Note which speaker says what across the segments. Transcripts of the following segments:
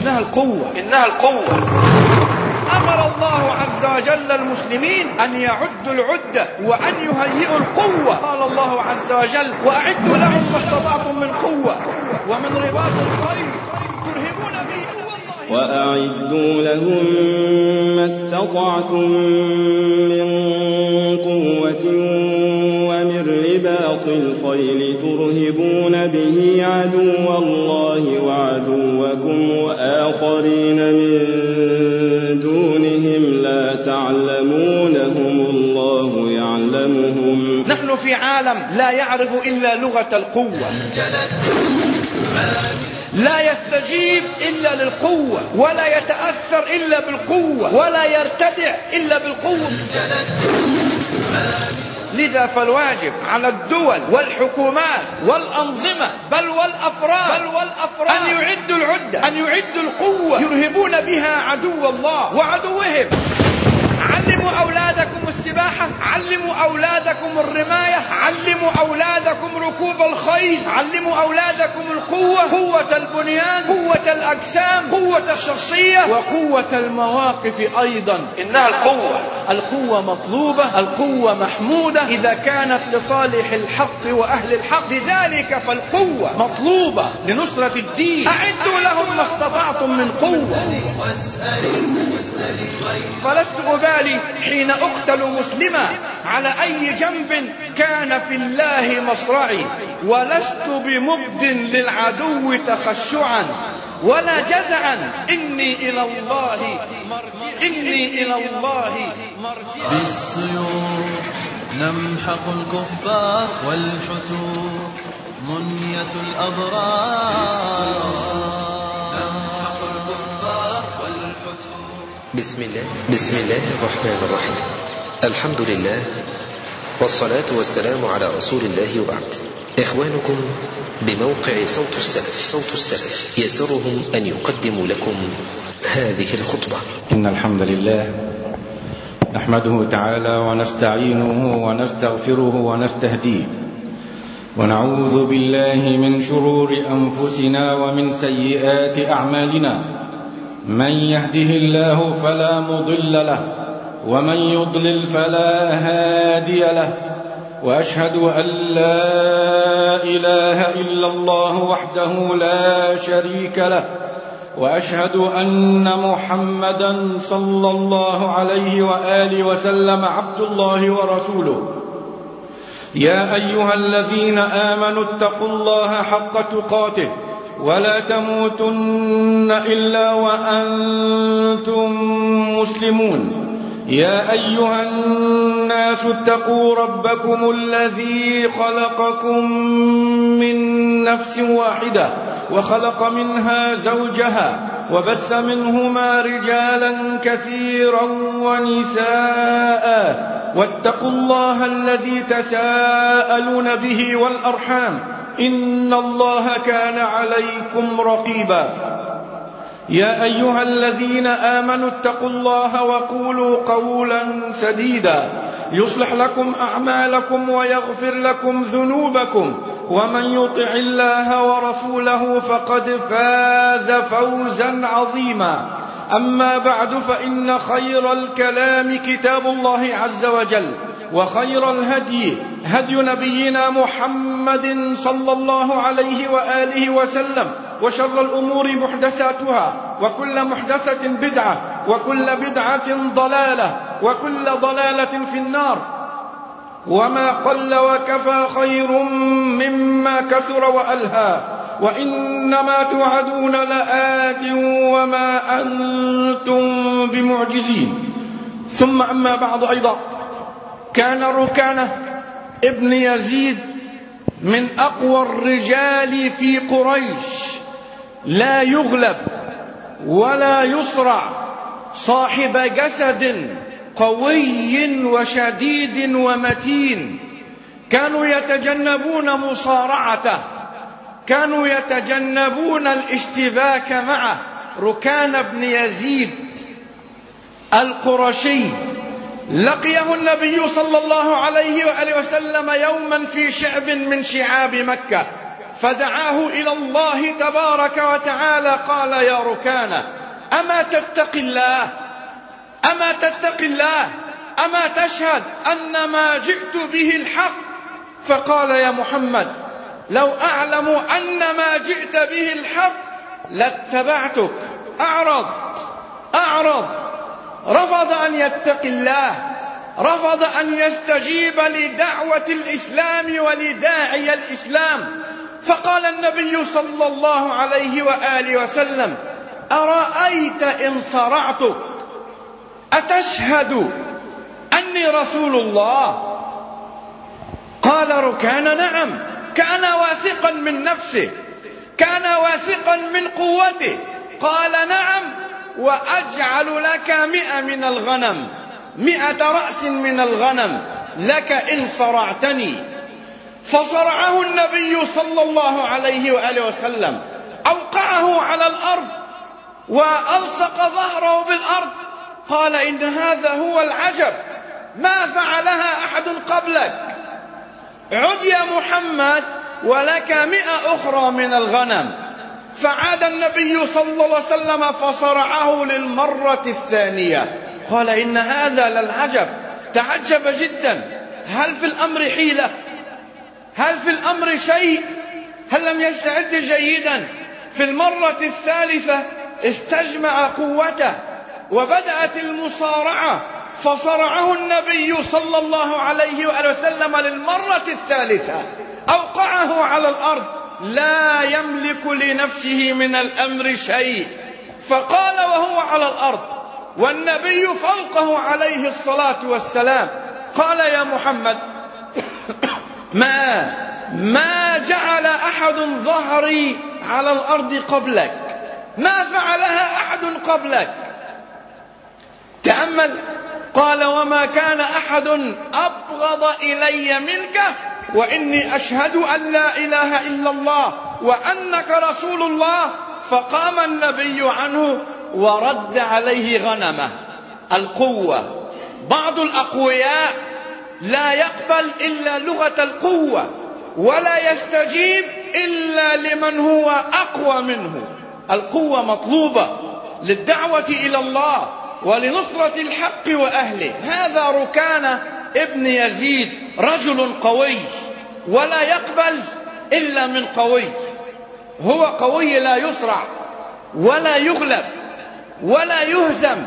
Speaker 1: إنها القوة. أمر الله عز وجل المسلمين أن يعدوا العدة وأن يهيئوا القوة. قال الله عز وجل: وأعدوا لهم ما استطعتم من قوة ومن رباط الخيل ترهبون به.
Speaker 2: وأعدوا لهم ما استطعتم من قوة ومن رباط الخيل ترهبون به عدو الله وعدوكم وآخرين من دونهم لا تعلمونهم الله يعلمهم.
Speaker 1: نحن في عالم لا يعرف إلا لغة القوة، لا يستجيب إلا للقوة، ولا يتأثر إلا بالقوة، ولا يرتدع إلا بالقوة. لذا فالواجب على الدول والحكومات والأنظمة بل والأفراد أن يعدوا العدة، أن يعدوا القوة يرهبون بها عدو الله وعدوهم. علموا أولادكم السباحة، علموا أولادكم الرماية، علموا أولادكم ركوب الخيل، علموا أولادكم القوة، قوة البنيان، قوة الأجسام، قوة الشخصية، وقوة المواقف أيضا. إنها القوة مطلوبة، القوة محمودة إذا كانت لصالح الحق وأهل الحق. لذلك فالقوة مطلوبة لنصرة الدين. أعدوا لهم ما استطعتم من قوة. فلست أبالي حين أقتل مسلما على أي جنب كان في الله مصرعي، ولست بمبد للعدو تخشعا ولا جزعا، إني إلى الله مرجعي.
Speaker 3: بالسيوف نمحق الكفار والحتور منية الأبرار.
Speaker 4: بسم الله الرحمن الرحيم. الحمد لله والصلاة والسلام على رسول الله وبعد. إخوانكم بموقع صوت السلف يسرهم أن يقدموا لكم هذه الخطبة.
Speaker 5: إن الحمد لله نحمده تعالى ونستعينه ونستغفره ونستهديه، ونعوذ بالله من شرور أنفسنا ومن سيئات أعمالنا. من يهده الله فلا مضل له، ومن يضلل فلا هادي له، وأشهد أن لا إله إلا الله وحده لا شريك له، وأشهد أن محمدا صلى الله عليه وآله وسلم عبد الله ورسوله. يا أيها الذين آمنوا اتقوا الله حق تقاته ولا تموتن إلا وأنتم مسلمون. يا أيها الناس اتقوا ربكم الذي خلقكم من نفس واحدة وخلق منها زوجها وبث منهما رجالا كثيرا ونساء، واتقوا الله الذي تساءلون به والأرحام إن الله كان عليكم رقيبا. يا أيها الذين آمنوا اتقوا الله وقولوا قولا سديدا يصلح لكم أعمالكم ويغفر لكم ذنوبكم، ومن يطع الله ورسوله فقد فاز فوزا عظيما. أما بعد، فإن خير الكلام كتاب الله عز وجل، وخير الهدي هدي نبينا محمد صلى الله عليه وآله وسلم، وشر الأمور محدثاتها، وكل محدثة بدعة، وكل بدعة ضلالة، وكل ضلالة في النار. وما قل وكفى خير مما كثر وألهى، وإنما توعدون لآت وما أنتم بمعجزين. ثم أما بعد، أيضا كان ركانة ابن يزيد من أقوى الرجال في قريش، لا يغلب ولا يصرع، صاحب جسد قوي وشديد ومتين. كانوا يتجنبون مصارعته، كانوا يتجنبون الاشتباك معه. ركان بن يزيد القرشي لقيه النبي صلى الله عليه وآله وسلم يوما في شعب من شعاب مكة،
Speaker 1: فدعاه إلى الله تبارك وتعالى. قال: يا ركانة، أما تتقي الله؟ أما تتقي الله؟ أما تشهد أن ما جئت به الحق؟ فقال: يا محمد، لو أعلم أن ما جئت به الحق لاتبعتك. أعرض، رفض أن يتقي الله، رفض أن يستجيب لدعوة الإسلام ولداعي الإسلام. فقال النبي صلى الله عليه وآله وسلم: أرأيت إن صرعتك أتشهد أني رسول الله؟ قال ركان: نعم. كان واثقا من نفسه، كان واثقا من قوته. قال: نعم، وأجعل لك 100 من الغنم، 100 رأس من الغنم لك إن صرعتني. فصرعه النبي صلى الله عليه وآله وسلم، أوقعه على الأرض وألصق ظهره بالأرض. قال: إن هذا هو العجب، ما فعلها أحد قبلك. عد يا محمد ولك 100 أخرى من الغنم. فعاد النبي صلى الله عليه وسلم فصرعه للمرة الثانية. قال: إن هذا للعجب، تعجب جدا. هل في الأمر حيلة؟ هل في الأمر شيء؟ هل لم يستعد جيدا؟ في المرة الثالثة استجمع قوته وبدأت المصارعة، فصرعه النبي صلى الله عليه وآله وسلم للمرة الثالثة، أوقعه على الأرض، لا يملك لنفسه من الأمر شيء. فقال وهو على الأرض والنبي فوقه عليه الصلاة والسلام: قال: يا محمد، ما جعل أحد ظهري على الأرض قبلك، ما فعلها أحد قبلك. تأمل. قال: وما كان أحد أبغض إلي منك، وإني أشهد أن لا إله إلا الله وأنك رسول الله. فقام النبي عنه ورد عليه غنمه. القوة. بعض الأقوياء لا يقبل إلا لغة القوة، ولا يستجيب إلا لمن هو أقوى منه. القوة مطلوبة للدعوة إلى الله ولنصرة الحق وأهله. هذا ركانة ابن يزيد رجل قوي، ولا يقبل إلا من قوي. هو قوي، لا يصرع ولا يغلب ولا يهزم.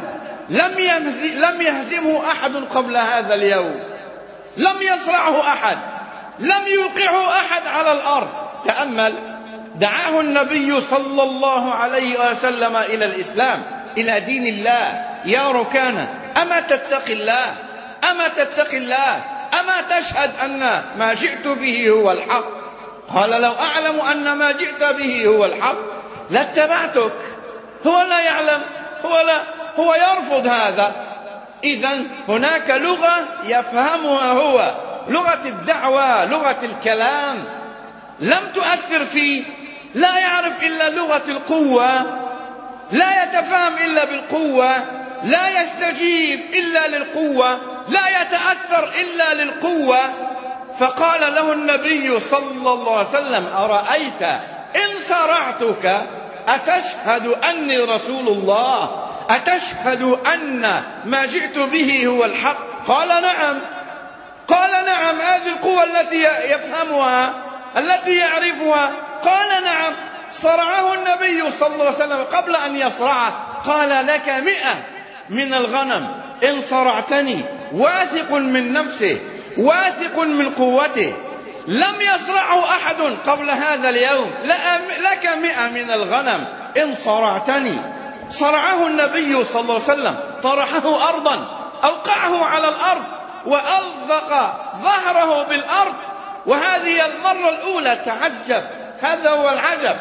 Speaker 1: لم يهزمه أحد قبل هذا اليوم، لم يصرعه أحد، لم يوقعه أحد على الأرض. تأمل. دعاه النبي صلى الله عليه وسلم إلى الإسلام، إلى دين الله. يا ركانة، أما تتقي الله؟ أما تتقي الله؟ أما تشهد أن ما جئت به هو الحق؟ قال: لو أعلم أن ما جئت به هو الحق لاتبعتك. هو لا يعلم، هو يرفض هذا. إذن هناك لغة يفهمها هو، لغة الدعوة، لغة الكلام، لم تؤثر فيه. لا يعرف إلا لغة القوة، لا يتفهم إلا بالقوة، لا يستجيب إلا للقوة، لا يتأثر إلا للقوة. فقال له النبي صلى الله عليه وسلم: أرأيت إن صرعتك أتشهد أني رسول الله؟ أتشهد أن ما جئت به هو الحق؟ قال: نعم. قال: نعم. هذه القوة التي يفهمها، التي يعرفها. قال: نعم. صرعه النبي صلى الله عليه وسلم. قبل أن يصرعه قال: لك 100 من الغنم إن صرعتني. واثق من نفسه، واثق من قوته. لم يصرعه أحد قبل هذا اليوم. لك 100 من الغنم إن صرعتني. صرعه النبي صلى الله عليه وسلم، طرحه أرضا، أوقعه على الأرض وألصق ظهره بالأرض. وهذه المرة الأولى. تعجب، هذا هو العجب.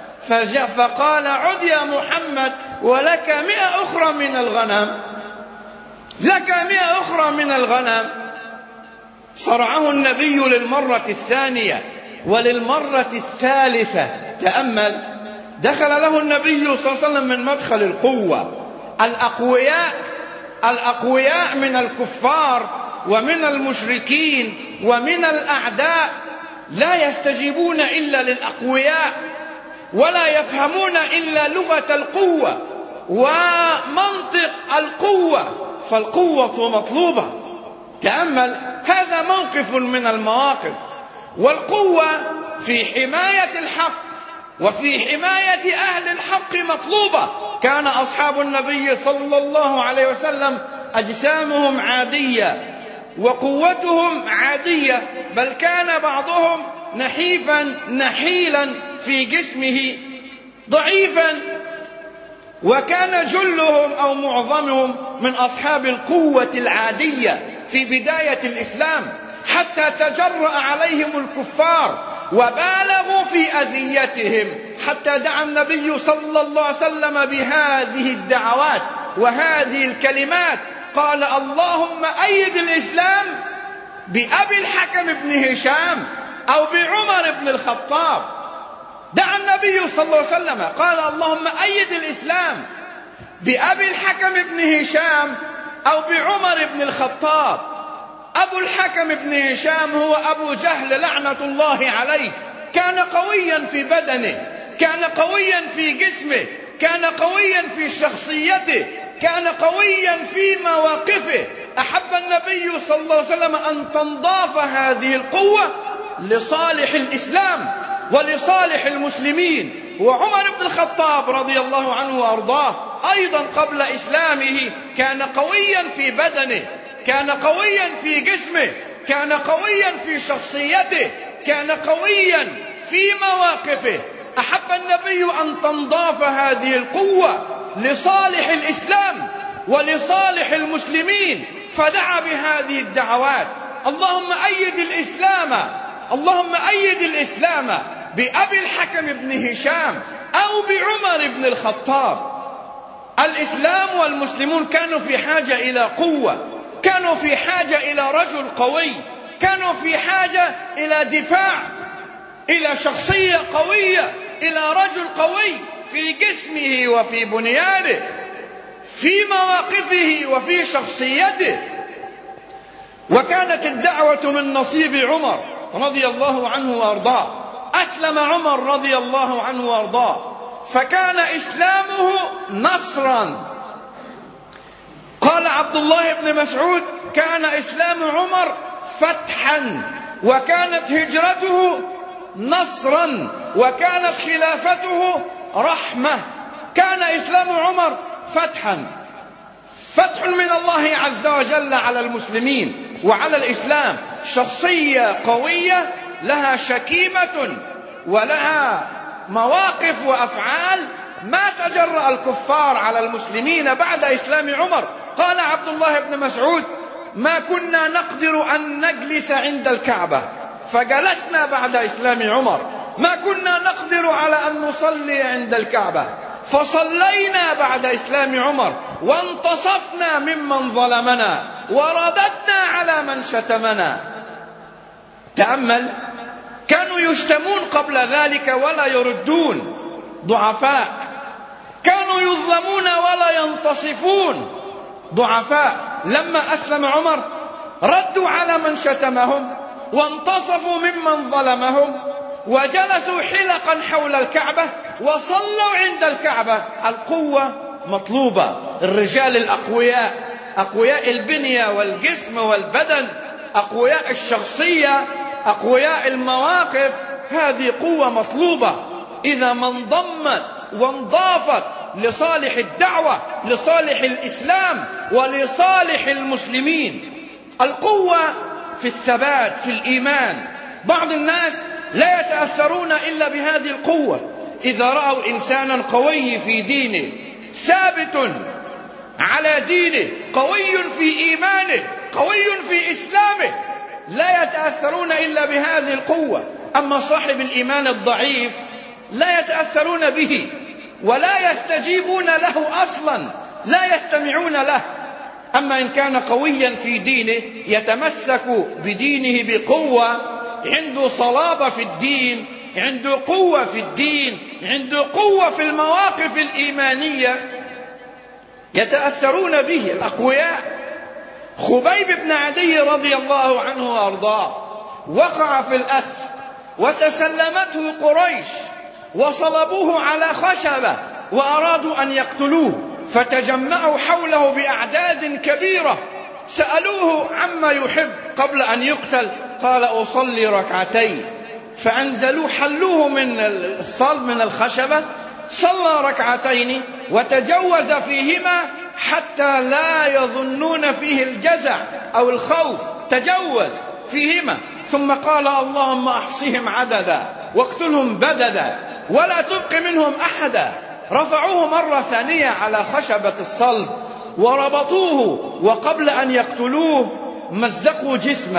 Speaker 1: فقال: عد يا محمد ولك 100 أخرى من الغنم، لك 100 أخرى من الغنم. صرعه النبي للمرة الثانية وللمرة الثالثة. تأمل. دخل له النبي صلى الله عليه وسلم من مدخل القوة. الأقوياء من الكفار ومن المشركين ومن الأعداء لا يستجيبون إلا للأقوياء، ولا يفهمون إلا لغة القوة ومنطق القوة، فالقوة مطلوبة. تأمل، هذا موقف من المواقف. والقوة في حماية الحق وفي حماية أهل الحق مطلوبة. كان أصحاب النبي صلى الله عليه وسلم أجسامهم عادية وقوتهم عادية، بل كان بعضهم نحيفا نحيلا في جسمه ضعيفا، وكان جلهم أو معظمهم من أصحاب القوة العادية في بداية الإسلام، حتى تجرأ عليهم الكفار وبالغوا في أذيتهم، حتى دعا النبي صلى الله عليه وسلم بهذه الدعوات وهذه الكلمات. قال: اللهم أيد الإسلام بأبي الحكم بن هشام أو بعمر بن الخطاب. دعا النبي صلى الله عليه وسلم قال: اللهم أيد الإسلام بأبي الحكم بن هشام أو بعمر بن الخطاب. أبو الحكم بن هشام هو أبو جهل لعنة الله عليه. كان قويا في بدنه، كان قويا في جسمه، كان قويا في شخصيته، كان قويا في مواقفه. أحب النبي صلى الله عليه وسلم أن تنضاف هذه القوة لصالح الإسلام ولصالح المسلمين. وعمر بن الخطاب رضي الله عنه وأرضاه أيضا قبل إسلامه كان قويا في بدنه، كان قويا في جسمه، كان قويا في شخصيته، كان قويا في مواقفه. أحب النبي أن تنضاف هذه القوة لصالح الإسلام ولصالح المسلمين، فدعا بهذه الدعوات: اللهم أيد الإسلام، اللهم أيد الإسلام بأبي الحكم بن هشام أو بعمر بن الخطاب. الإسلام والمسلمون كانوا في حاجة إلى قوة، كانوا في حاجة إلى رجل قوي، كانوا في حاجة إلى دفاع، إلى شخصية قوية، إلى رجل قوي في جسمه وفي بنيانه، في مواقفه وفي شخصيته. وكانت الدعوة من نصيب عمر رضي الله عنه وارضاه. أسلم عمر رضي الله عنه وارضاه، فكان إسلامه نصرا. قال عبد الله بن مسعود: كان إسلام عمر فتحا، وكانت هجرته نصرا، وكانت خلافته رحمة. كان إسلام عمر فتحا، فتح من الله عز وجل على المسلمين وعلى الإسلام. شخصية قوية لها شكيمة ولها مواقف وأفعال ما تجرأ الكفار على المسلمين بعد إسلام عمر. قال عبد الله بن مسعود: ما كنا نقدر أن نجلس عند الكعبة فجلسنا بعد إسلام عمر، ما كنا نقدر على أن نصلي عند الكعبة فصلينا بعد إسلام عمر، وانتصفنا ممن ظلمنا ورددنا على من شتمنا. تأمل، كانوا يشتمون قبل ذلك ولا يردون، ضعفاء. كانوا يظلمون ولا ينتصفون، ضعفاء. لما أسلم عمر ردوا على من شتمهم وانتصفوا ممن ظلمهم، وجلسوا حلقا حول الكعبة وصلوا عند الكعبة. القوة مطلوبة. الرجال الأقوياء، أقوياء البنية والجسم والبدن، أقوياء الشخصية، أقوياء المواقف، هذه قوة مطلوبة. إذا ما انضمت وانضافت لصالح الدعوة، لصالح الإسلام ولصالح المسلمين. القوة في الثبات في الإيمان. بعض الناس لا يتأثرون إلا بهذه القوة. إذا رأوا إنسانا قوي في دينه، ثابت على دينه، قوي في إيمانه، قوي في إسلامه، لا يتأثرون إلا بهذه القوة. أما صاحب الإيمان الضعيف لا يتأثرون به ولا يستجيبون له أصلا، لا يستمعون له. أما إن كان قويا في دينه يتمسك بدينه بقوة، عنده صلابة في الدين، عنده قوة في الدين، عنده قوة في المواقف الإيمانية، يتأثرون به الأقوياء. خبيب بن عدي رضي الله عنه وأرضاه وقع في الأسر وتسلمته قريش وصلبوه على خشبة وأرادوا أن يقتلوه، فتجمعوا حوله بأعداد كبيرة. سألوه عما يحب قبل أن يقتل، قال أصلي ركعتين. فأنزلوه حلوه من الصلب من الخشبة، صلى ركعتين وتجوز فيهما حتى لا يظنون فيه الجزع أو الخوف، تجوز فيهما، ثم قال اللهم أحصهم عددا واقتلهم بددا ولا تبق منهم أحدا. رفعوه مرة ثانية على خشبة الصلب وربطوه، وقبل أن يقتلوه مزقوا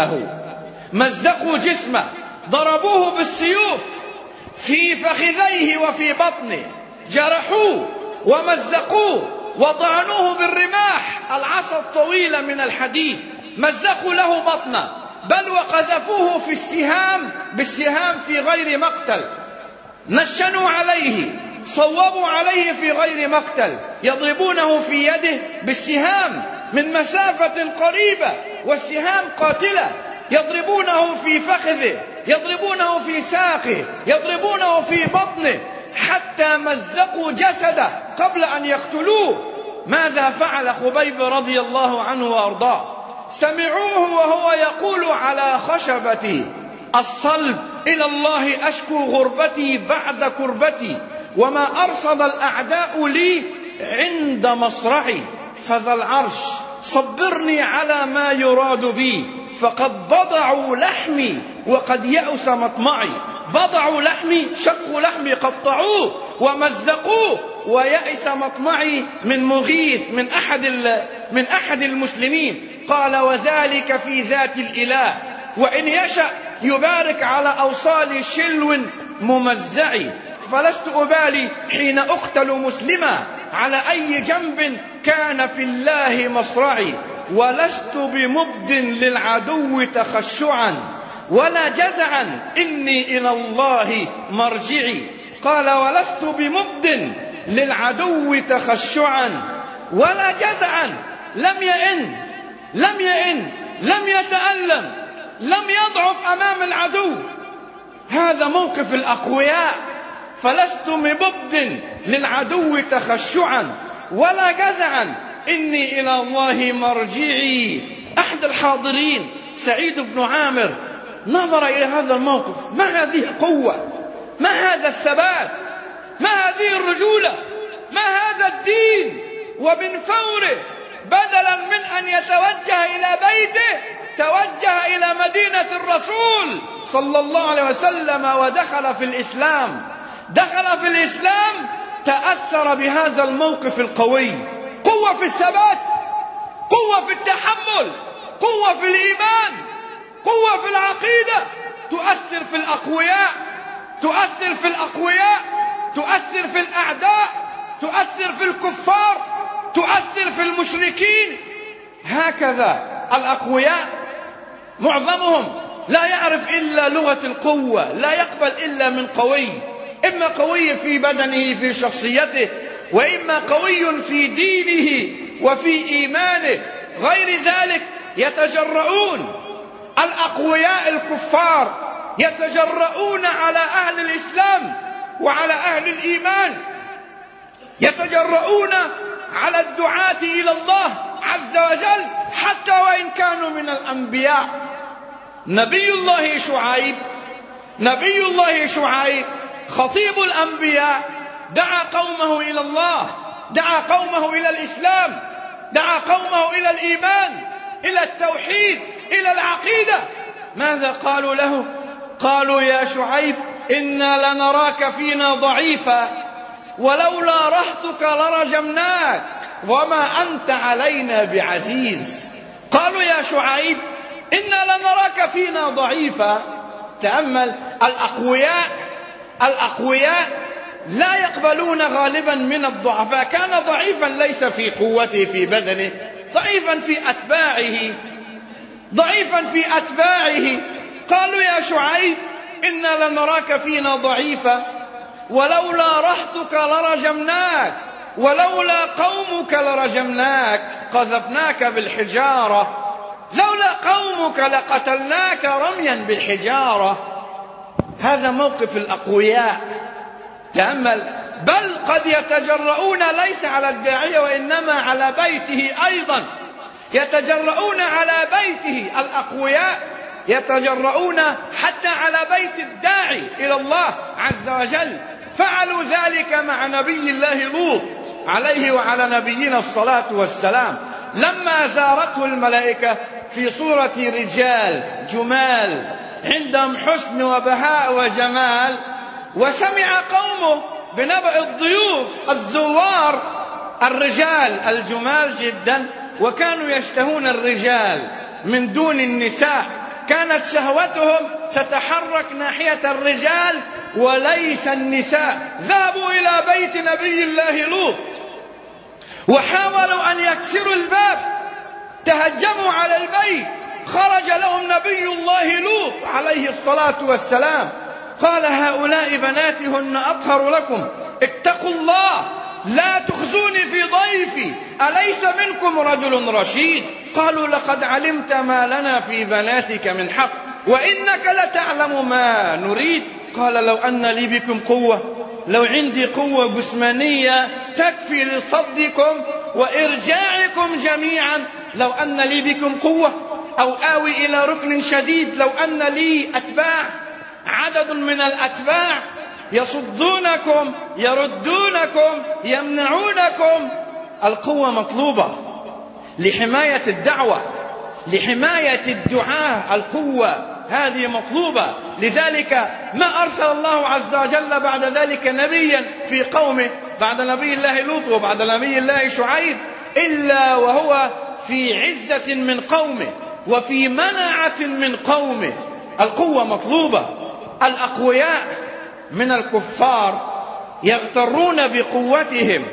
Speaker 1: جسمه، ضربوه بالسيوف في فخذيه وفي بطنه، جرحوه ومزقوه وطعنوه بالرماح، العصا الطويلة من الحديد، مزقوا له بطنه، بل وقذفوه بالسهام في غير مقتل، نشنوا عليه، صوبوا عليه في غير مقتل، يضربونه في يده بالسهام من مسافة قريبة والسهام قاتلة، يضربونه في فخذه، يضربونه في ساقه، يضربونه في بطنه، حتى مزقوا جسده قبل أن يقتلوه. ماذا فعل خبيب رضي الله عنه وأرضاه؟ سمعوه وهو يقول على خشبة الصلب إلى الله أشكو غربتي بعد كربتي، وما أرصد الأعداء لي عند مصرعي، فذا العرش صبرني على ما يراد بي، فقد بضعوا لحمي وقد يأس مطمعي. بضعوا لحمي، شقوا لحمي، قطعوه ومزقوه، ويأس مطمعي من مغيث من أحد المسلمين. قال وذلك في ذات الإله، وإن يشأ يبارك على أوصال شلو ممزعي، فلست أبالي حين أقتل مسلما على أي جنب كان في الله مصرعي، ولست بمبد للعدو تخشعا ولا جزعا إني إلى الله مرجعي. قال ولست بمبد للعدو تخشعا ولا جزعا، لم يئن لم يتألم، لم يضعف أمام العدو. هذا موقف الأقوياء. فلست بمبد للعدو تخشعا ولا جزعا إني إلى الله مرجعي. أحد الحاضرين سعيد بن عامر نظر إلى هذا الموقف، ما هذه القوة، ما هذا الثبات، ما هذه الرجولة، ما هذا الدين. ومن فوره بدلا من أن يتوجه إلى بيته توجه إلى مدينة الرسول صلى الله عليه وسلم ودخل في الإسلام. دخل في الإسلام، تأثر بهذا الموقف القوي. قوة في الثبات، قوة في التحمل، قوة في الإيمان، قوة في العقيدة، تؤثر في الأقوياء، تؤثر في الأقوياء، تؤثر في الأعداء، تؤثر في الكفار، تؤثر في المشركين. هكذا الأقوياء معظمهم لا يعرف إلا لغة القوة، لا يقبل إلا من قوي، إما قوي في بدنه في شخصيته، وإما قوي في دينه وفي إيمانه. غير ذلك يتجرؤون الأقوياء الكفار، يتجرؤون على أهل الإسلام وعلى أهل الإيمان، يتجرؤون على الدعاة إلى الله عز وجل حتى وإن كانوا من الأنبياء. نبي الله شعيب خطيب الأنبياء دعا قومه إلى الله، دعا قومه إلى الإسلام، دعا قومه إلى الإيمان، إلى التوحيد، إلى العقيدة. ماذا قالوا له؟ قالوا يا شعيب إنا لنراك فينا ضعيفا ولولا رهطك لرجمناك وما أنت علينا بعزيز. قالوا يا شعيب إنا لنراك فينا ضعيفا. تأمل، الأقوياء لا يقبلون غالبا من الضعفاء. كان ضعيفا ليس في قوته في بدنه، ضعيفا في أتباعه. قالوا يا شعيب إنا لنراك فينا ضعيفا ولولا رهطك لرجمناك ولولا قومك لرجمناك قذفناك بالحجارة لولا قومك لقتلناك رميا بالحجارة. هذا موقف الأقوياء. تأمل. بل قد يتجرؤون ليس على الداعية وإنما على بيته أيضا، يتجرؤون على بيته. الأقوياء يتجرؤون حتى على بيت الداعي إلى الله عز وجل. فعلوا ذلك مع نبي الله لوط عليه وعلى نبينا الصلاة والسلام، لما زارته الملائكة في صورة رجال جمال عندهم حسن وبهاء وجمال، وسمع قومه بنبأ الضيوف الزوار الرجال الجمال جدا، وكانوا يشتهون الرجال من دون النساء، كانت شهوتهم تتحرك ناحية الرجال وليس النساء. ذهبوا إلى بيت نبي الله لوط وحاولوا أن يكسروا الباب، تهجموا على البيت، خرج لهم نبي الله لوط عليه الصلاة والسلام، قال هؤلاء بناتي هن أطهر لكم، اتقوا الله لا تخزوني في ضيفي، أليس منكم رجل رشيد؟ قالوا لقد علمت ما لنا في بناتك من حق وإنك لتعلم ما نريد. قال لو أن لي بكم قوة، لو عندي قوة جسمانية تكفي لصدكم وإرجاعكم جميعا، لو أن لي بكم قوة، أو آوي إلى ركن شديد، لو أن لي أتباع، عدد من الأتباع يصدونكم يردونكم يمنعونكم. القوة مطلوبة لحماية الدعوة، لحماية الدعاء، القوة هذه مطلوبة. لذلك ما أرسل الله عز وجل بعد ذلك نبيا في قومه بعد نبي الله لوط وبعد نبي الله شعيب إلا وهو في عزة من قومه وفي مناعة من قومه. القوة مطلوبة. الأقوياء من الكفار يغترون بقوتهم،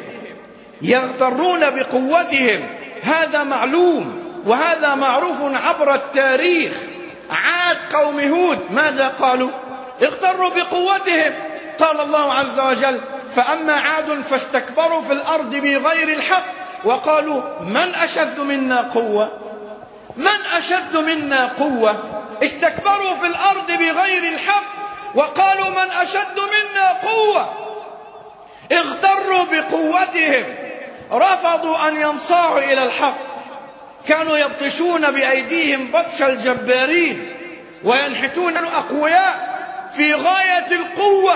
Speaker 1: يغترون بقوتهم، هذا معلوم وهذا معروف عبر التاريخ. عاد قوم هود ماذا قالوا؟ اغتروا بقوتهم. قال الله عز وجل فأما عاد فاستكبروا في الأرض بغير الحق وقالوا من أشد منا قوة، من أشد منا قوة. استكبروا في الأرض بغير الحق وقالوا من أشد منا قوة. اغتروا بقوتهم، رفضوا أن ينصاعوا إلى الحق، كانوا يبطشون بأيديهم بطش الجبارين وينحتون أقوياء في غاية القوة،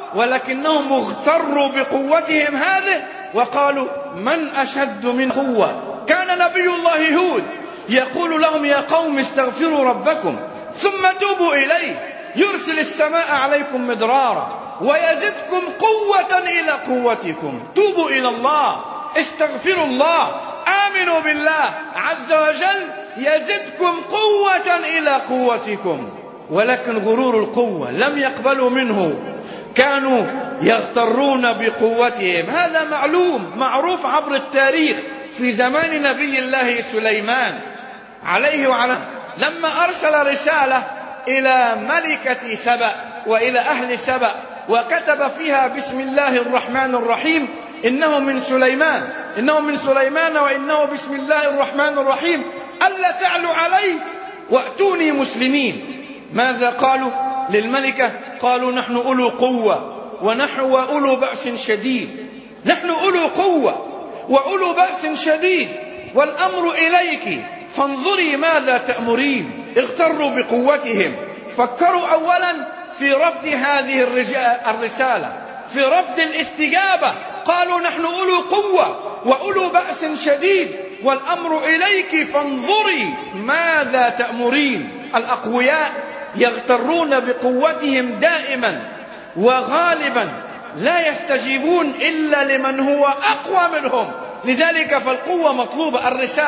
Speaker 1: ولكنهم اغتروا بقوتهم هذه وقالوا من أشد من قوة. كان نبي الله هود يقول لهم يا قوم استغفروا ربكم ثم توبوا إليه يرسل السماء عليكم مدرارا ويزدكم قوة إلى قوتكم. توبوا إلى الله، استغفروا الله، آمنوا بالله عز وجل يزدكم قوة إلى قوتكم. ولكن غرور القوة لم يقبلوا منه، كانوا يغترون بقوتهم. هذا معلوم معروف عبر التاريخ. في زمان نبي الله سليمان عليه وعلى لما أرسل رسالة إلى ملكة سبأ وإلى أهل سبأ وكتب فيها بسم الله الرحمن الرحيم إنه من سليمان، إنه من سليمان وإنه بسم الله الرحمن الرحيم ألا تعلوا علي وأتوني مسلمين. ماذا قالوا للملكة؟ قالوا نحن أولو قوة ونحن أولو بأس شديد، نحن أولو قوة وأولو بأس شديد والأمر إليك فانظري ماذا تأمرين. اغتروا بقوتهم، فكروا أولا في رفض هذه الرسالة، في رفض الاستجابة. قالوا نحن أولو قوة وأولو بأس شديد والأمر إليك فانظري ماذا تأمرين. الأقوياء يغترون بقوتهم دائما وغالبا، لا يستجيبون إلا لمن هو أقوى منهم. لذلك فالقوة مطلوبة.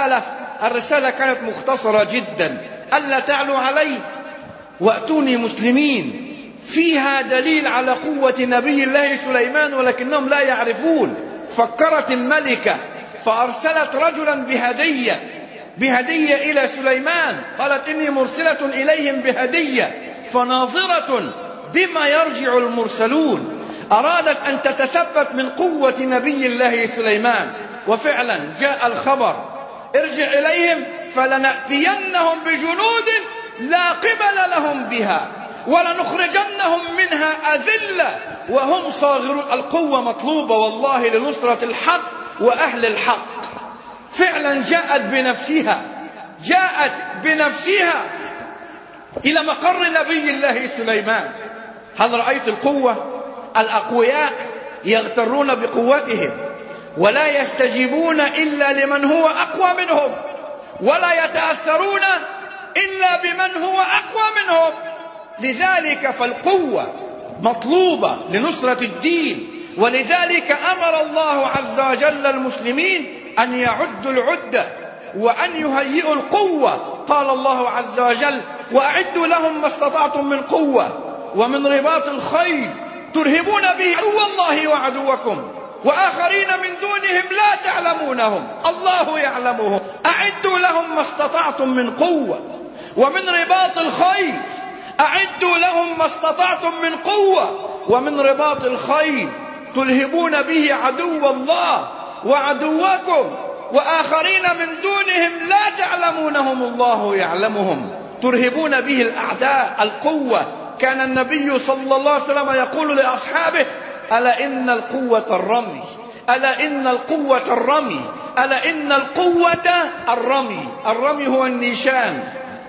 Speaker 1: الرسالة كانت مختصرة جدا، ألا تعلوا علي وأتوني مسلمين. فيها دليل على قوة نبي الله سليمان ولكنهم لا يعرفون. فكرت الملكة فأرسلت رجلا بهدية إلى سليمان، قالت إني مرسلة إليهم بهدية فناظرة بما يرجع المرسلون. أرادت أن تتثبت من قوة نبي الله سليمان، وفعلا جاء الخبر ارجع إليهم فلنأتينهم بجنود لا قبل لهم بها ولنخرجنهم منها أذلة وهم صاغرون. القوة مطلوبة والله لنصرة الحق وأهل الحق. فعلا جاءت بنفسها إلى مقر نبي الله سليمان. هل رأيت القوة؟ الأقوياء يغترون بقوتهم ولا يستجيبون إلا لمن هو أقوى منهم، ولا يتأثرون إلا بمن هو أقوى منهم. لذلك فالقوة مطلوبة لنصرة الدين، ولذلك أمر الله عز وجل المسلمين أن يعدوا العدة وأن يهيئوا القوة. قال الله عز وجل: وأعدوا لهم ما استطعتم من قوة ومن رباط الخيل ترهبون به عدو الله وعدوكم وآخرين من دونهم لا تعلمونهم الله يعلمهم. أعدوا لهم ما استطعتم من قوة ومن رباط الخيل، أعدوا لهم ما استطعتم من قوة ومن رباط الخيل تلهبون به عدو الله وعدوكم وآخرين من دونهم لا تعلمونهم الله يعلمهم. ترهبون به الأعداء. القوة، كان النبي صلى الله عليه وسلم يقول لأصحابه: ألا إن القوة الرمي، ألا إن القوة الرمي، ألا إن القوة الرمي. الرمي هو النيشان،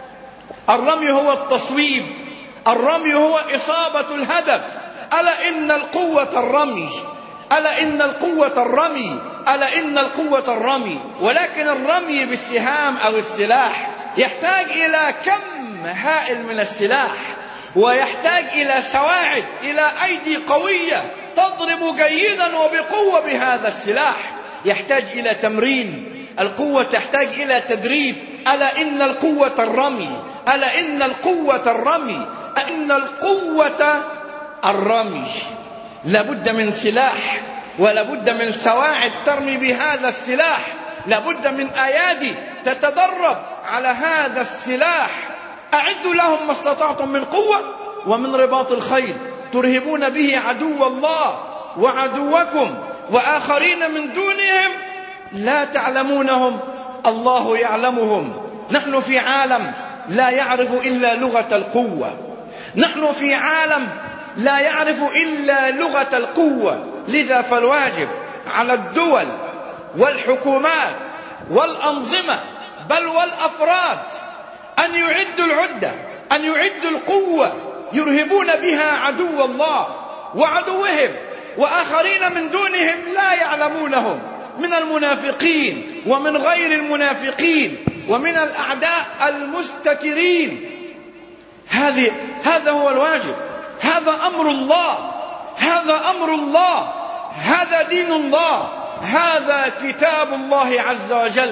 Speaker 1: الرمي هو التصويب، الرمي هو إصابة الهدف. ألا إن القوة الرمي، ألا إن القوة الرمي، ألا إن القوة الرمي. ولكن الرمي بالسهام أو السلاح يحتاج إلى كم هائل من السلاح، ويحتاج إلى سواعد، إلى أيدي قوية تضرب جيدا وبقوة بهذا السلاح. يحتاج إلى تمرين. القوة تحتاج إلى تدريب. ألا إن القوة الرمي، ألا إن القوة الرمي، أن القوة الرمي. لابد من سلاح ولابد من سواعد ترمي بهذا السلاح، لابد من أيادي تتدرب على هذا السلاح. أعدوا لهم ما استطعتم من قوة ومن رباط الخيل ترهبون به عدو الله وعدوكم وآخرين من دونهم لا تعلمونهم الله يعلمهم. نحن في عالم لا يعرف إلا لغة القوة، نحن في عالم لا يعرف إلا لغة القوة. لذا فالواجب على الدول والحكومات والأنظمة بل والأفراد أن يعدوا العدة، أن يعدوا القوة يرهبون بها عدو الله وعدوهم وآخرين من دونهم لا يعلمونهم من المنافقين ومن غير المنافقين ومن الأعداء المستترين. هذا هو الواجب، هذا أمر الله، هذا أمر الله، هذا دين الله، هذا كتاب الله عز وجل.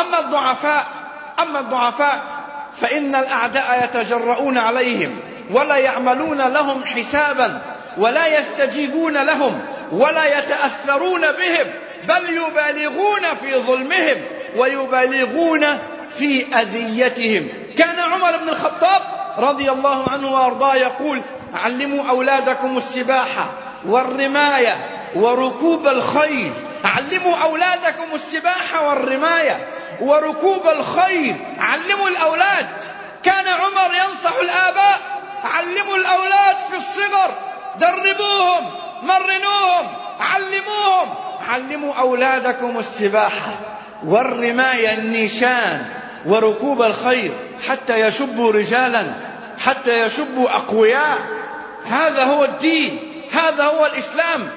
Speaker 1: أما الضعفاء فإن الأعداء يتجرؤون عليهم ولا يعملون لهم حسابا ولا يستجيبون لهم ولا يتأثرون بهم، بل يبالغون في ظلمهم ويبالغون في أذيتهم. كان عمر بن الخطاب رضي الله عنه وأرضاه يقول: علموا أولادكم السباحة والرماية وركوب الخيل. علموا أولادكم السباحة والرماية وركوب الخيل. علموا الأولاد. كان عمر ينصح الآباء: علموا الأولاد في الصغر، دربوهم، مرنوهم، علموهم. علموا أولادكم السباحة والرماية النيشان وركوب الخيل حتى يشبوا رجالا، حتى يشبوا أقوياء. هذا هو الدين، هذا هو الإسلام.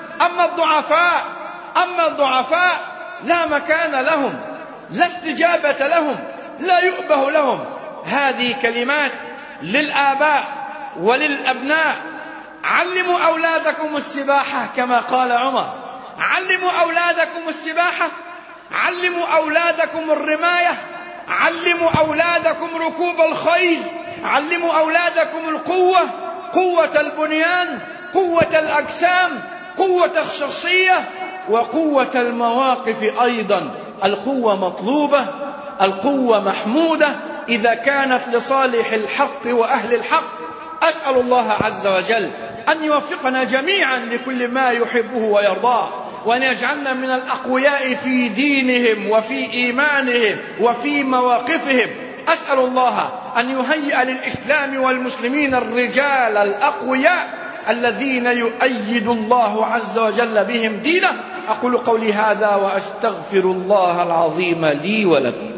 Speaker 1: أما الضعفاء لا مكان لهم، لا استجابة لهم، لا يؤبه لهم. هذه كلمات للآباء وللأبناء. علموا أولادكم السباحة كما قال عمر، علموا أولادكم السباحة، علموا أولادكم الرماية، علموا أولادكم ركوب الخيل، علموا أولادكم القوة، قوة البنيان، قوة الأجسام، قوة الشخصية، وقوة المواقف أيضا. القوة مطلوبة، القوة محمودة إذا كانت لصالح الحق وأهل الحق. أسأل الله عز وجل أن يوفقنا جميعا لكل ما يحبه ويرضاه، وأن يجعلنا من الأقوياء في دينهم وفي إيمانهم وفي مواقفهم. أسأل الله أن يهيئ للإسلام والمسلمين الرجال الأقوياء الذين يؤيد الله عز وجل بهم دينه. أقول قولي هذا وأستغفر الله العظيم لي ولكم.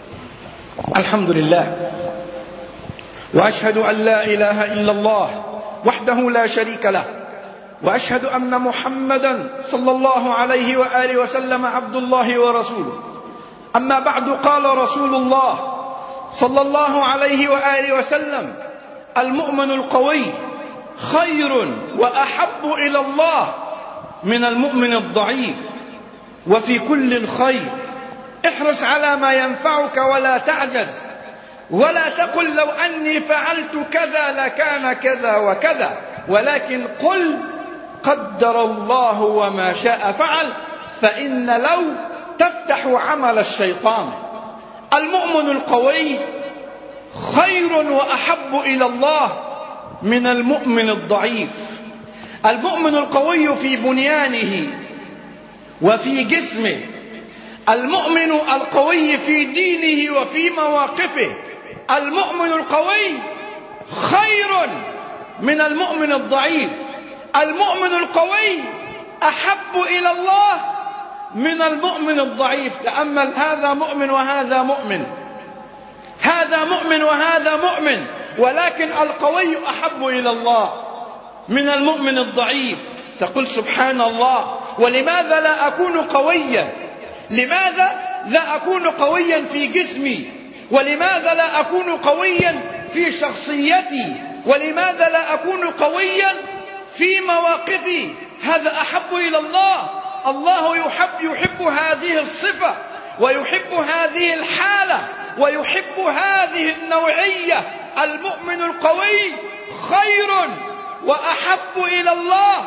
Speaker 1: الحمد لله، وأشهد أن لا إله إلا الله وحده لا شريك له، وأشهد أن محمدا صلى الله عليه وآله وسلم عبد الله ورسوله. أما بعد، قال رسول الله صلى الله عليه وآله وسلم: المؤمن القوي خير وأحب إلى الله من المؤمن الضعيف، وفي كل خير. احرص على ما ينفعك ولا تعجز، ولا تقل لو أني فعلت كذا لكان كذا وكذا، ولكن قل قدر الله وما شاء فعل، فإن لو تفتح عمل الشيطان. المؤمن القوي خير وأحب إلى الله من المؤمن الضعيف. المؤمن القوي في بنيانه وفي جسمه، المؤمن القوي في دينه وفي مواقفه. المؤمن القوي خير من المؤمن الضعيف. المؤمن القوي أحب إلى الله من المؤمن الضعيف. تأمل، هذا مؤمن وهذا مؤمن، هذا مؤمن وهذا مؤمن، ولكن القوي أحب إلى الله من المؤمن الضعيف. تقول سبحان الله، ولماذا لا أكون قويا؟ لماذا لا أكون قويا في جسمي؟ ولماذا لا أكون قويا في شخصيتي؟ ولماذا لا أكون قويا في مواقفي؟ هذا أحب إلى الله. الله يحب هذه الصفة، ويحب هذه الحالة، ويحب هذه النوعية. المؤمن القوي خير وأحب إلى الله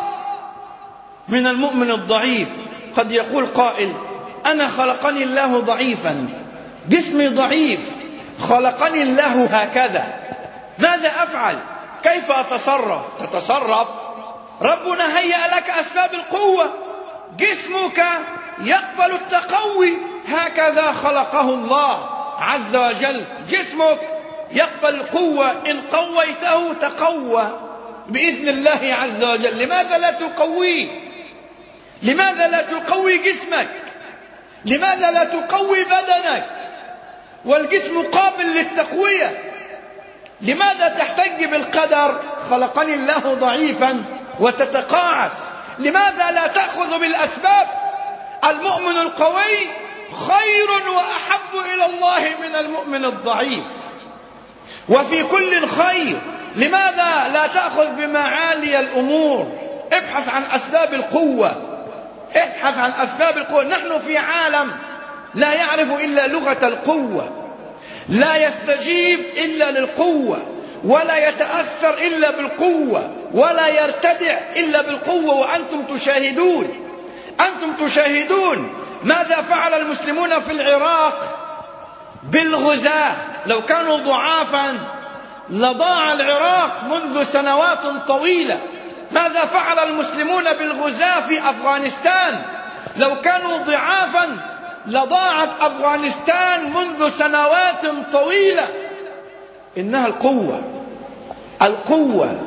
Speaker 1: من المؤمن الضعيف. قد يقول قائل: أنا خلقني الله ضعيفا، جسمي ضعيف، خلقني الله هكذا، ماذا أفعل؟ كيف أتصرف؟ تتصرف، ربنا هيأ لك أسباب القوة. جسمك يقبل التقوي، هكذا خلقه الله عز وجل. جسمك يقبل القوة، إن قويته تقوى بإذن الله عز وجل. لماذا لا تقويه؟ لماذا لا تقوي جسمك؟ لماذا لا تقوي بدنك؟ والجسم قابل للتقوية. لماذا تحتج بالقدر؟ خلقني الله ضعيفا وتتقاعس. لماذا لا تأخذ بالأسباب؟ المؤمن القوي خير وأحب إلى الله من المؤمن الضعيف، وفي كل خير. لماذا لا تأخذ بمعالي الأمور؟ ابحث عن أسباب القوة، ابحث عن أسباب القوة. نحن في عالم لا يعرف إلا لغة القوة، لا يستجيب إلا للقوة، ولا يتأثر إلا بالقوة، ولا يرتدع إلا بالقوة. وأنتم تشاهدون، أنتم تشاهدون ماذا فعل المسلمون في العراق بالغزاة. لو كانوا ضعافا لضاع العراق منذ سنوات طويلة. ماذا فعل المسلمون بالغزاة في أفغانستان؟ لو كانوا ضعافا لضاعت أفغانستان منذ سنوات طويلة. إنها القوة، القوة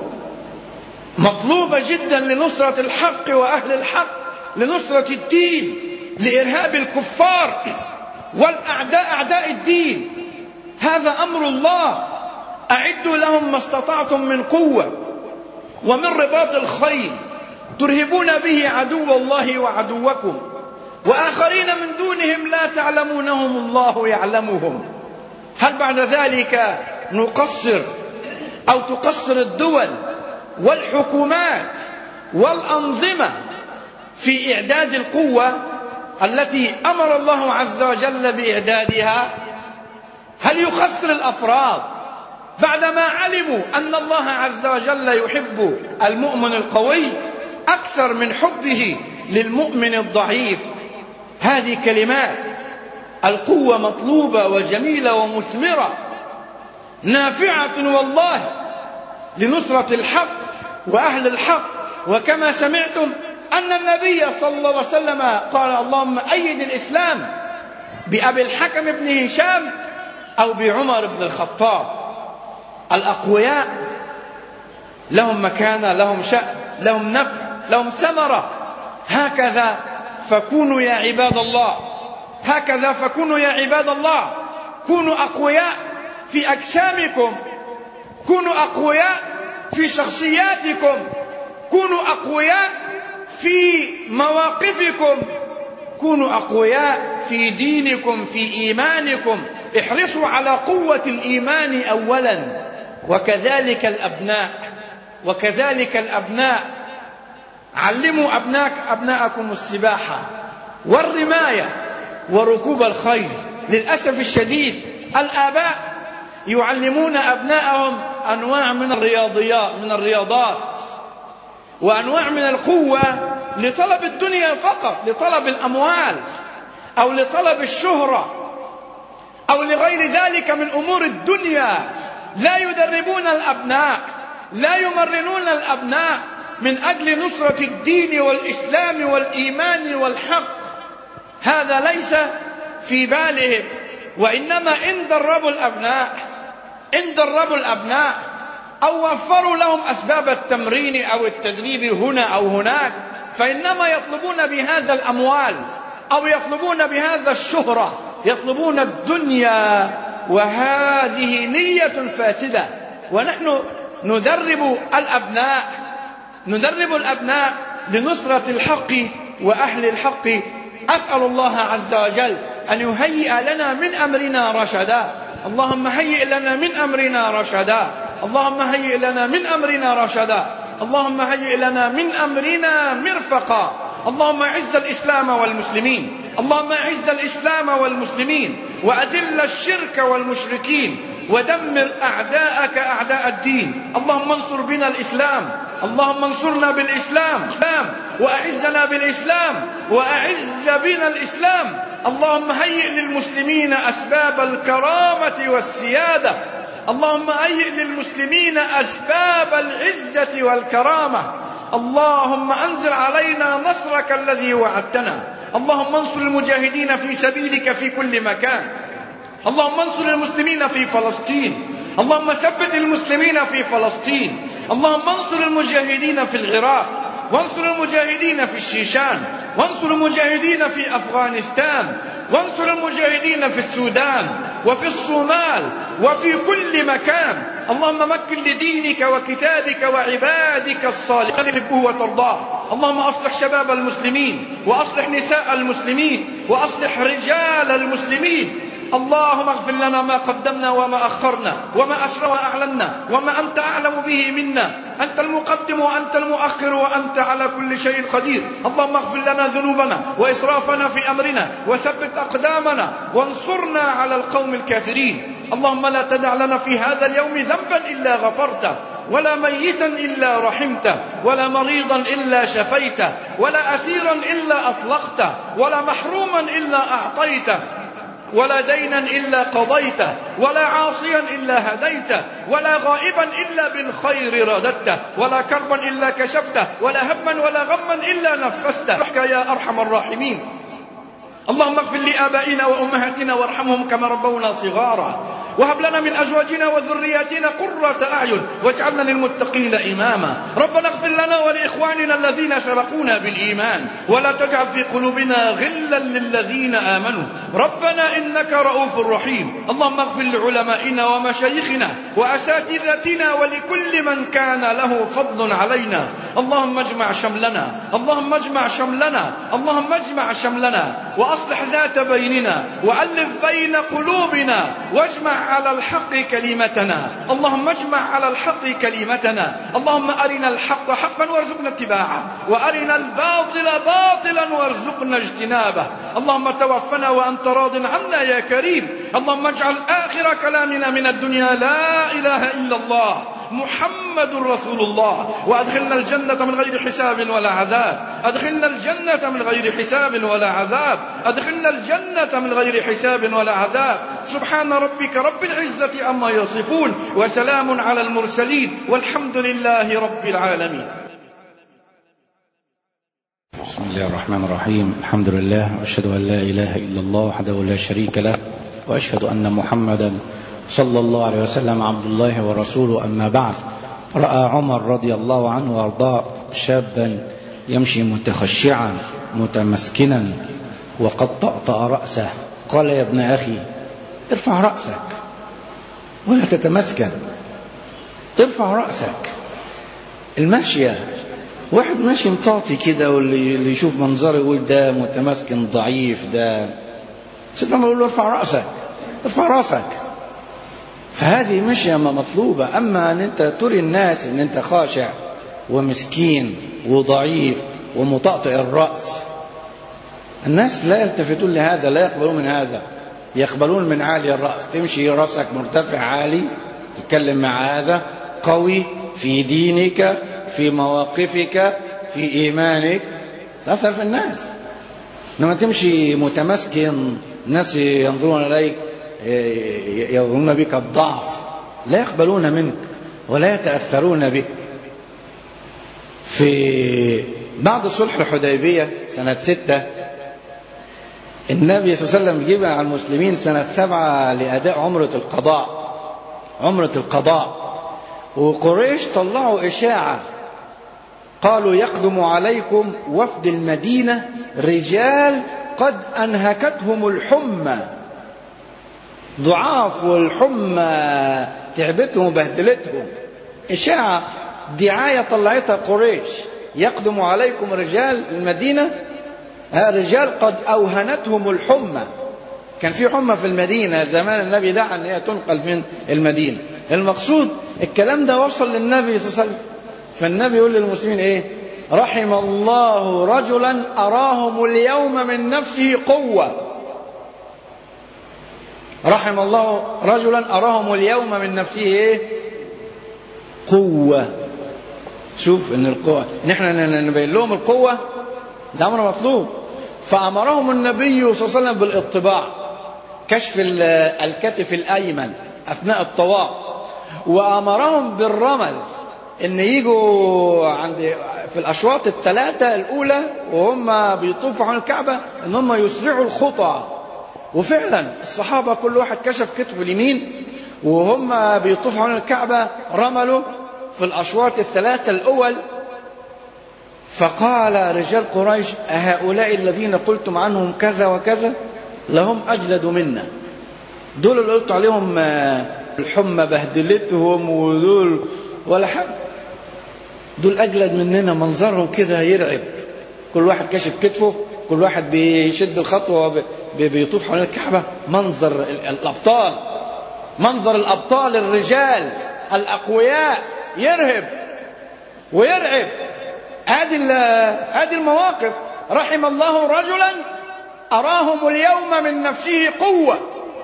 Speaker 1: مطلوبة جدا لنصرة الحق وأهل الحق، لنصرة الدين، لإرهاب الكفار والأعداء أعداء الدين. هذا أمر الله. أعدوا لهم ما استطعتم من قوة ومن رباط الخيل ترهبون به عدو الله وعدوكم وآخرين من دونهم لا تعلمونهم الله يعلمهم. هل بعد ذلك نقصر أو تقصر الدول والحكومات والأنظمة في إعداد القوة التي أمر الله عز وجل بإعدادها؟ هل يخسر الأفراد بعدما علموا أن الله عز وجل يحب المؤمن القوي أكثر من حبه للمؤمن الضعيف؟ هذه كلمات. القوة مطلوبة وجميلة ومثمرة نافعة والله لنصرة الحق وأهل الحق. وكما سمعتم أن النبي صلى الله عليه وسلم قال: اللهم أيد الإسلام بأبي الحكم بن هشام أو بعمر بن الخطاب. الأقوياء لهم مكانة، لهم شأن، لهم نفع، لهم ثمرة. هكذا فكونوا يا عباد الله، هكذا فكونوا يا عباد الله. كونوا أقوياء في أجسامكم، كونوا أقوياء في شخصياتكم، كونوا أقوياء في مواقفكم، كونوا أقوياء في دينكم، في إيمانكم. احرصوا على قوة الإيمان أولا، وكذلك الأبناء، وكذلك الأبناء. علموا أبناءكم السباحة والرماية وركوب الخيل. للأسف الشديد الآباء يعلمون أبنائهم أنواع من الرياضات وأنواع من القوة لطلب الدنيا فقط، لطلب الأموال أو لطلب الشهرة أو لغير ذلك من أمور الدنيا. لا يدربون الأبناء، لا يمرنون الأبناء من أجل نصرة الدين والإسلام والإيمان والحق. هذا ليس في بالهم. وإنما إن دربوا الأبناء أو وفروا لهم أسباب التمرين أو التدريب هنا أو هناك، فإنما يطلبون بهذا الأموال أو يطلبون بهذا الشهرة، يطلبون الدنيا، وهذه نية فاسدة. ونحن ندرب الأبناء لنصرة الحق وأهل الحق. أسأل الله عز وجل أن يهيئ لنا من أمرنا رشدا. اللهم هيئ لنا من أمرنا رشدا، اللهم هيئ لنا من أمرنا رشدا، اللهم هيئ لنا من أمرنا مرفقا. اللهم أعز الإسلام والمسلمين، اللهم أعز الإسلام والمسلمين، وأذل الشرك والمشركين، ودمر أعداءك أعداء الدين. اللهم انصر بنا الإسلام، اللهم انصرنا بالإسلام، وأعزنا بالإسلام، وأعز بنا الإسلام. اللهم هيئ للمسلمين أسباب الكرامة والسيادة، اللهم هيئ للمسلمين أسباب العزة والكرامة. اللهم أنزل علينا نصرك الذي وعدتنا. اللهم انصر المجاهدين في سبيلك في كل مكان. اللهم انصر المسلمين في فلسطين، اللهم ثبت المسلمين في فلسطين. اللهم انصر المجاهدين في العراق، وانصر المجاهدين في الشيشان، وانصر المجاهدين في أفغانستان، وانصر المجاهدين في السودان وفي الصومال وفي كل مكان. اللهم مكن لدينك وكتابك وعبادك الصالحين تحبه وترضاه. اللهم أصلح شباب المسلمين، وأصلح نساء المسلمين، وأصلح رجال المسلمين. اللهم اغفر لنا ما قدمنا وما أخرنا وما أسررنا وأعلنا وما أنت أعلم به منا. أنت المقدم وأنت المؤخر وأنت على كل شيء قدير. اللهم اغفر لنا ذنوبنا وإسرافنا في أمرنا، وثبت أقدامنا، وانصرنا على القوم الكافرين. اللهم لا تدع لنا في هذا اليوم ذنبا إلا غفرته، ولا ميتا إلا رحمته، ولا مريضا إلا شفيته، ولا أسيرا إلا أطلقته، ولا محروما إلا أعطيته، ولا دينا إلا قضيته، ولا عاصيا إلا هديته، ولا غائبا إلا بالخير رددته، ولا كربا إلا كشفته، ولا هما ولا غما إلا نفسته يا أرحم الراحمين. اللهم اغفر لآبائنا وأمهاتنا وارحمهم كما ربونا صغارا، وهب لنا من أزواجنا وذرياتنا قرة أعين واجعلنا للمتقين إماما. ربنا اغفر لنا ولإخواننا الذين سبقونا بالإيمان، ولا تجعل في قلوبنا غلا للذين آمنوا ربنا إنك رؤوف رحيم. اللهم اغفر لعلمائنا ومشايخنا وأساتذتنا ولكل من كان له فضل علينا. اللهم اجمع شملنا، اللهم اجمع شملنا، اللهم اجمع شملنا، وأصلح ذات بيننا، وألف بين قلوبنا، واجمع على الحق كلمتنا. اللهم اجمع على الحق كلمتنا. اللهم أرنا الحق حقا وارزقنا اتباعه، وأرنا الباطل باطلا وارزقنا اجتنابه. اللهم توفنا وأنت راض عنا يا كريم. اللهم اجعل آخر كلامنا من الدنيا لا إله إلا الله محمد رسول الله، وأدخلنا الجنة من غير حساب ولا عذاب، أدخلنا الجنة من غير حساب ولا عذاب، أدخلنا الجنة من غير حساب ولا عذاب. سبحان ربك رب العزة عما يصفون، وسلام على المرسلين، والحمد لله رب العالمين.
Speaker 5: بسم الله الرحمن الرحيم. الحمد لله، وأشهد أن لا إله إلا الله وحده لا شريك له، وأشهد أن محمدا صلى الله عليه وسلم عبد الله ورسوله، أما بعد. رأى عمر رضي الله عنه وارضاه شابا يمشي متخشعا متمسكنا وقد طأطأ رأسه، قال: يا ابن أخي ارفع رأسك ولا تتمسكن، ارفع رأسك. المشية واحد ماشي مطاطي كده، واللي يشوف منظره يقول ده متمسكن ضعيف، ده سيدنا يقول له ارفع رأسك، ارفع رأسك. فهذه مشية مطلوبة. أما أن أنت تري الناس أن أنت خاشع ومسكين وضعيف ومطأطئ الرأس، الناس لا يلتفتون لهذا، لا يقبلون من هذا، يقبلون من عالي الرأس. تمشي رأسك مرتفع عالي، تتكلم مع هذا قوي في دينك، في مواقفك، في إيمانك، تأثر في الناس. لما تمشي متمسكن الناس ينظرون إليك، يظنون بك الضعف، لا يقبلون منك ولا يتأثرون بك. في بعد صلح الحديبية سنة 6 النبي صلى الله عليه وسلم جمع المسلمين سنة 7 لأداء عمرة القضاء. وقريش طلعوا إشاعة، قالوا: يقدم عليكم وفد المدينة رجال قد أنهكتهم الحمى، ضعاف، والحمى تعبتهم وبهدلتهم. إشاعة، دعاية طلعتها قريش: يقدم عليكم رجال المدينة، رجال قد أوهنتهم الحمى. كان في حمى في المدينة زمان النبي دعا أن هي تنقل من المدينة. المقصود الكلام ده وصل للنبي صلى الله عليه وسلم، فالنبي يقول للمسلمين إيه؟ رحم الله رجلا أراهم اليوم من نفسه قوة. رحم الله رجلا أراهم اليوم من نفسه إيه؟ قوة. شوف ان القوة نحن نبين لهم القوة، ده امر مطلوب. فأمرهم النبي صلى الله عليه وسلم بالاطباع، كشف الكتف الأيمن أثناء الطواف، وأمرهم بالرمل، ان يجوا عند في الأشواط الثلاثة الأولى وهم بيطوفوا عن الكعبة ان هم يسرعوا الخطى. وفعلا الصحابة كل واحد كشف كتفه اليمين وهم بيطوفوا عن الكعبة رملوا في الأشواط الثلاثة الأول. فقال رجال قريش: أهؤلاء الذين قلتم عنهم كذا وكذا لهم أجلد منا، دول اللي قلت عليهم الحمى بهدلتهم ودول ولا حاجة، دول أجلد مننا، منظرهم كده يرعب. كل واحد كشف كتفه، كل واحد بيشد الخطوة بيطوف حول الكعبة. منظر الأبطال، منظر الأبطال الرجال الأقوياء يرهب ويرعب. هذه المواقف. رحم الله رجلا أراهم اليوم من نفسه قوة،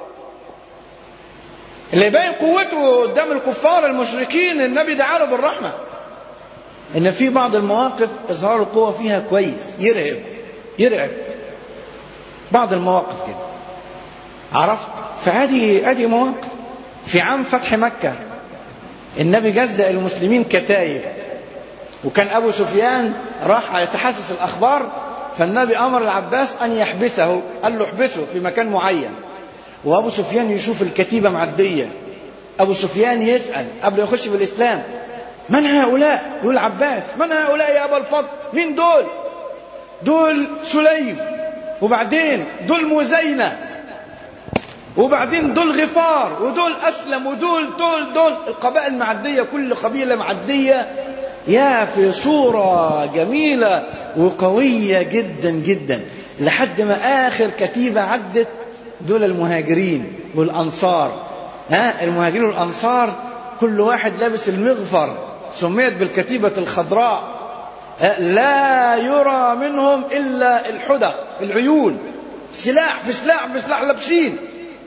Speaker 5: اللي يبين قوته قدام الكفار المشركين. النبي دعا بالرحمة، إن في بعض المواقف إظهار القوة فيها كويس، يرعب بعض المواقف كده، عرفت؟ فهذه مواقف. في عام فتح مكة النبي جزأ المسلمين كتايب، وكان أبو سفيان راح يتحسس الأخبار، فالنبي أمر العباس أن يحبسه، قال له احبسه في مكان معين. وأبو سفيان يشوف الكتيبة معدية، أبو سفيان يسأل قبل يخش في الإسلام: من هؤلاء؟ يقول العباس: من هؤلاء يا أبا الفضل؟ مين دول؟ دول سليف، وبعدين دول مزينة، وبعدين دول غفار، ودول أسلم، ودول القبائل معدية، كل قبيلة معدية يا في صورة جميلة وقوية جدا جدا، لحد ما آخر كتيبة عدت دول المهاجرين والأنصار. المهاجرين والأنصار كل واحد لابس المغفر، سميت بالكتيبة الخضراء، لا يرى منهم إلا الحدق، العيون، سلاح في سلاح لابسين.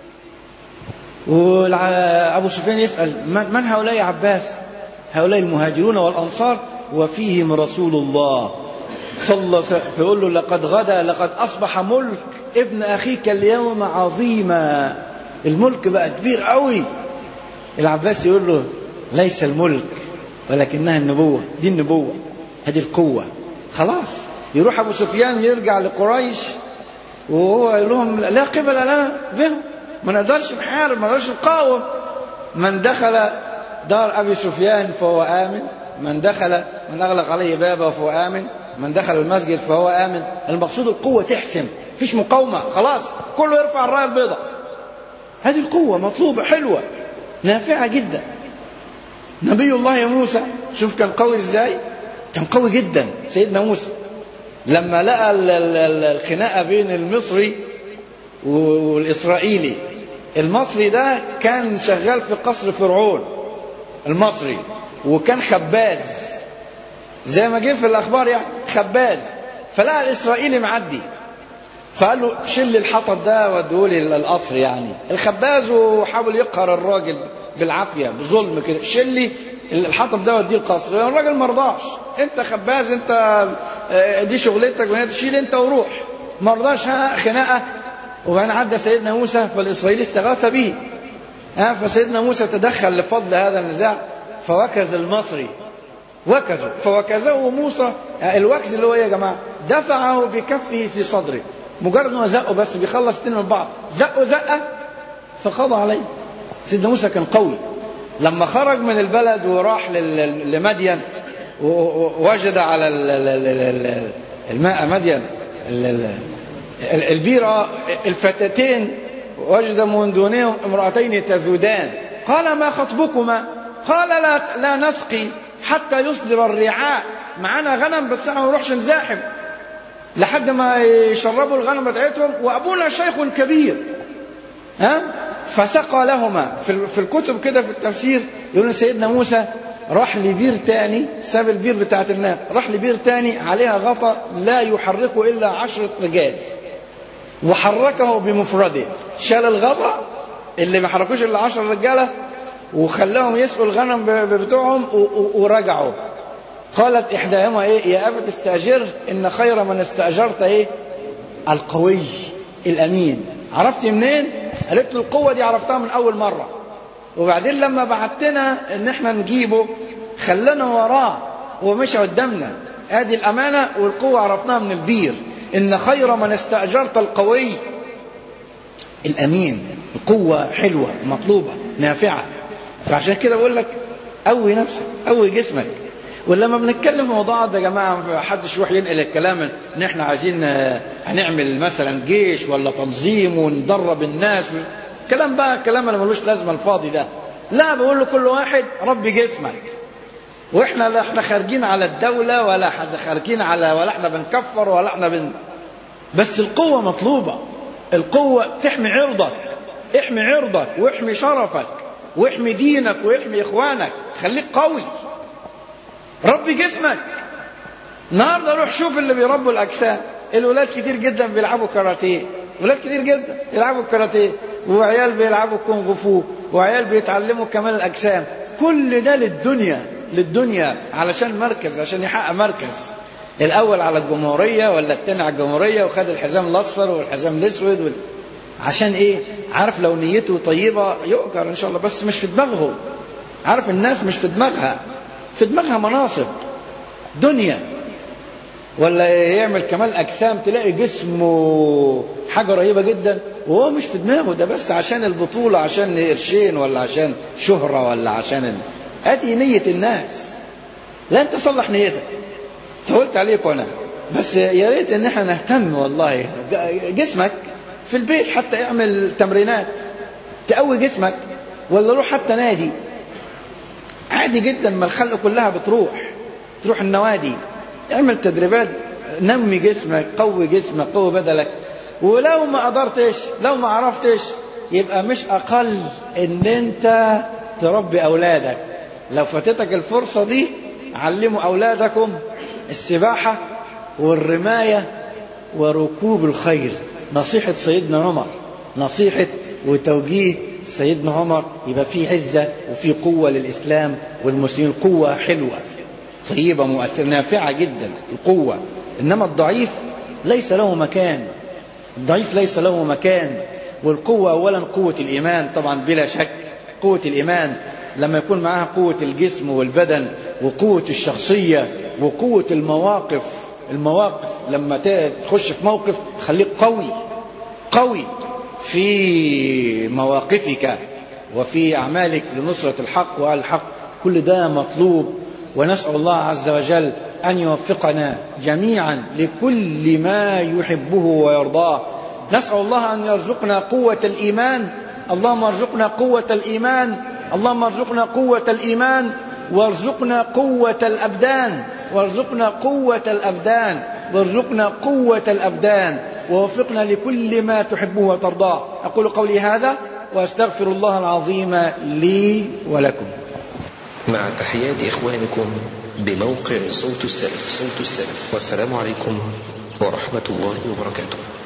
Speaker 5: وأبو سفيان يسأل: من هؤلاء يا عباس؟ هؤلاء المهاجرون والأنصار وفيهم رسول الله صلى الله عليه وسلم. فيقول له: لقد غدا، لقد أصبح ملك ابن أخيك اليوم عظيما، الملك بقى كبير قوي. العباس يقول له: ليس الملك ولكنها النبوة، دي النبوة، هذه القوة. خلاص يروح أبو سفيان يرجع لقريش وهو يقول لهم: لا قبل لنا بهم، ما نقدرش نحارب، ما نقدرش نقاوم، من دخل دار أبي سفيان فهو آمن، من أغلق عليه بابه فهو آمن، من دخل المسجد فهو آمن. المقصود القوة تحسم، فيش مقاومة، خلاص كله يرفع الراية البيضاء. هذه القوة مطلوبة، حلوة، نافعة جدا. نبي الله موسى شوف كان قوي ازاي، كان قوي جدا. سيدنا موسى لما لقى الخناقة بين المصري والإسرائيلي، المصري ده كان شغال في قصر فرعون المصري، وكان خباز زي ما جه في الأخبار يعني خباز. فلقى الإسرائيلي معدي فقال له شل الحطب ده ودولي القصر يعني الخباز، وحاول يقهر الراجل بالعافية بظلم كده، شل الحطب ده وديه القصر. الراجل مرضاش، انت خباز، انت دي شغلتك وانت تشيل انت وروح. مرضاش، خناقة. وبعدين عدى سيدنا موسى فالإسرائيلي استغاث به، فسيدنا موسى تدخل لفضل هذا النزاع فوكز المصري، فوكزه موسى. الوكز اللي هو يا جماعة دفعه بكفه في صدره، مجرد انه زقه بس بيخلص اتنين من بعض، زقه فقضى عليه. سيدنا موسى كان قوي. لما خرج من البلد وراح لمدين ووجد على الماء مدين البيرة الفتاتين، وجد من دونهم امرأتين تذودان، قال ما خطبكما؟ قال لا نسقي حتى يصدر الرعاء، معانا غنم بس احنا ما نروحش نزاحم لحد ما يشربوا الغنم بتاعتهم، وابونا شيخ كبير. فسقى لهما. في الكتب كده في التفسير يقول سيدنا موسى راح لبير تاني، ساب البير بتاعت الماء، راح لبير تاني عليها غطا لا يحركه إلا 10 رجال، وحركه بمفرده. شال الغطا اللي ما حركوش إلا 10 رجالة وخلاهم يسقوا الغنم بتوعهم ورجعوا. قالت إحداهما يا أبت استأجر إن خير من استأجرت القوي الأمين. عرفت منين؟ قالت له القوة دي عرفتها من أول مرة، وبعدين لما بعتنا إن احنا نجيبه خلنا وراه ومشى قدامنا. هذه الأمانة والقوة عرفناها من البير. إن خير من استأجرت القوي الأمين. القوة حلوة مطلوبة نافعة. فعشان كده بقول لك قوي نفسك، قوي جسمك. ولما بنتكلم في موضوع ده يا جماعة حدش يروح ينقل الكلام ان احنا عايزين هنعمل مثلا جيش ولا تنظيم وندرب الناس، كلام بقى كلام اللي ملوش لازمة الفاضي ده. لا، بقول له كل واحد ربي جسمك. واحنا لا احنا خارجين على الدولة ولا احنا خارجين على ولا احنا بنكفر ولا احنا بس القوة مطلوبة. القوة تحمي عرضك، احمي عرضك واحمي شرفك واحمي دينك واحمي اخوانك. خليك قوي، ربي جسمك. النهارده روح شوف اللي بيربوا الاجسام. الولاد كتير جدا بيلعبوا كاراتيه، ولاد كتير جدا يلعبوا كاراتيه، وعيال بيلعبوا كونغ فو، وعيال بيتعلموا كمال الاجسام. كل ده للدنيا علشان مركز، عشان يحقق مركز الاول على الجمهوريه ولا الثاني على الجمهوريه، وخد الحزام الاصفر والحزام الاسود عشان ايه؟ عارف لو نيته طيبه يؤجر ان شاء الله، بس مش في دماغه. عارف الناس مش في دماغها، في دماغها مناصب دنيا، ولا يعمل كمال أجسام تلاقي جسمه حاجة رهيبة جدا وهو مش في دماغه ده، بس عشان البطولة، عشان قرشين، ولا عشان شهرة، ولا عشان هذه نية الناس. لا، انت صلح نيتك. طولت عليك وانا بس يا ريت ان احنا نهتم والله. جسمك في البيت حتى اعمل تمرينات تقوي جسمك، ولا روح حتى نادي عادي جدا. ما الخلق كلها تروح النوادي، اعمل تدريبات، نمي جسمك، قوي جسمك، قوي بدلك. ولو ما قدرتش، لو ما عرفتش، يبقى مش اقل ان انت تربي اولادك. لو فاتتك الفرصة دي علموا اولادكم السباحة والرماية وركوب الخيل. نصيحة سيدنا عمر، نصيحة وتوجيه سيدنا عمر. يبقى في عزة وفي قوة للإسلام والمسلمين. قوة حلوة طيبة مؤثرة نافعة جدا القوة. إنما الضعيف ليس له مكان، الضعيف ليس له مكان. والقوة أولا قوة الإيمان طبعا بلا شك. قوة الإيمان لما يكون معها قوة الجسم والبدن وقوة الشخصية وقوة المواقف لما تخش في موقف خليك قوي في مواقفك، وفي أعمالك لنصرة الحق وأهل الحق. كل ده مطلوب، ونسأل الله عز وجل أن يوفقنا جميعا لكل ما يحبه ويرضاه. نسأل الله أن يرزقنا قوة الإيمان. اللهم ارزقنا قوة الإيمان، اللهم ارزقنا قوة الإيمان، وارزقنا قوة الأبدان، وارزقنا قوة الأبدان، وارزقنا قوة الأبدان، ووفقنا لكل ما تحبه وترضاه. أقول قولي هذا وأستغفر الله العظيم لي ولكم.
Speaker 4: مع تحيات إخوانكم بموقع صوت السلف. والسلام عليكم ورحمة الله وبركاته.